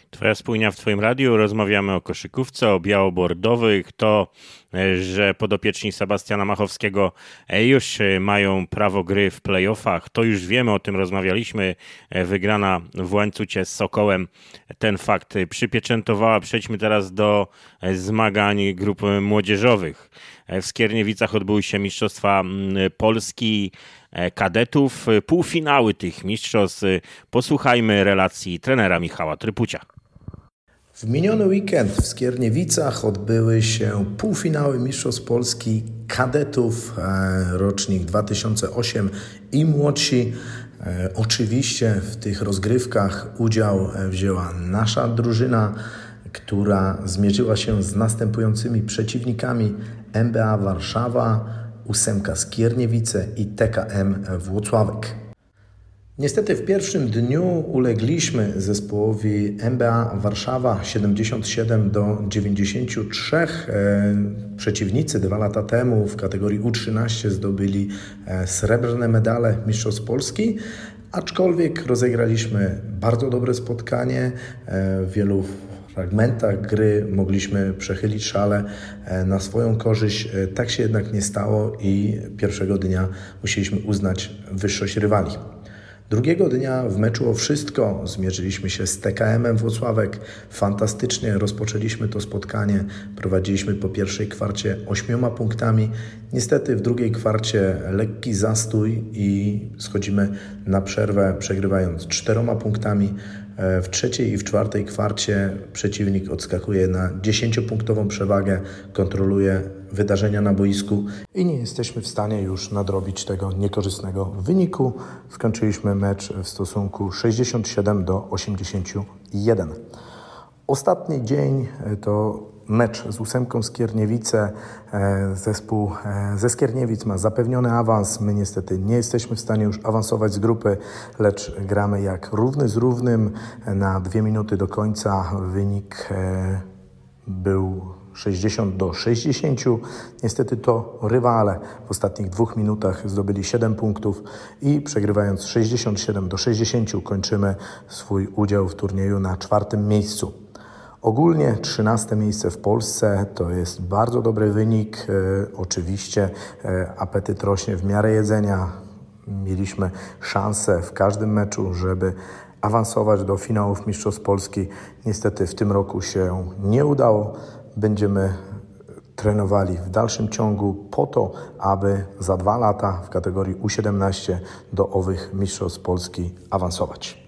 Twoja spójnia w Twoim radiu. Rozmawiamy o koszykówce, o biało-bordowych. To, że podopieczni Sebastiana Machowskiego już mają prawo gry w playoffach, to już wiemy, o tym rozmawialiśmy. Wygrana w Łańcucie z Sokołem ten fakt przypieczętowała. Przejdźmy teraz do zmagań grup młodzieżowych. W Skierniewicach odbyły się Mistrzostwa Polski kadetów, półfinały tych mistrzostw. Posłuchajmy relacji trenera Michała Trypucia. W miniony weekend w Skierniewicach odbyły się półfinały Mistrzostw Polski kadetów, rocznik 2008 i młodsi. Oczywiście w tych rozgrywkach udział wzięła nasza drużyna, która zmierzyła się z następującymi przeciwnikami: MBA Warszawa, Ósemka Skierniewice i TKM Włocławek. Niestety w pierwszym dniu ulegliśmy zespołowi MBA Warszawa 77-93. Przeciwnicy 2 lata temu w kategorii U13 zdobyli srebrne medale Mistrzostw Polski, aczkolwiek rozegraliśmy bardzo dobre spotkanie. W wielu fragmentach gry mogliśmy przechylić szale na swoją korzyść. Tak się jednak nie stało i pierwszego dnia musieliśmy uznać wyższość rywali. Drugiego dnia w meczu o wszystko zmierzyliśmy się z TKM-em Włocławek. Fantastycznie rozpoczęliśmy to spotkanie. Prowadziliśmy po pierwszej kwarcie 8 punktami. Niestety w drugiej kwarcie lekki zastój i schodzimy na przerwę, przegrywając 4 punktami. W trzeciej i w czwartej kwarcie przeciwnik odskakuje na 10-punktową przewagę, kontroluje wydarzenia na boisku i nie jesteśmy w stanie już nadrobić tego niekorzystnego wyniku. Skończyliśmy mecz w stosunku 67-81. Ostatni dzień to mecz z Ósemką Skierniewice. Zespół ze Skierniewic ma zapewniony awans. My niestety nie jesteśmy w stanie już awansować z grupy, lecz gramy jak równy z równym. Na 2 minuty do końca wynik był 60-60. Niestety to rywale w ostatnich 2 minutach zdobyli 7 punktów i przegrywając 67-60 kończymy swój udział w turnieju na 4. miejscu. Ogólnie 13. miejsce w Polsce to jest bardzo dobry wynik. Oczywiście apetyt rośnie w miarę jedzenia. Mieliśmy szansę w każdym meczu, żeby awansować do finałów Mistrzostw Polski. Niestety w tym roku się nie udało. Będziemy trenowali w dalszym ciągu po to, aby za 2 lata w kategorii U17 do owych Mistrzostw Polski awansować.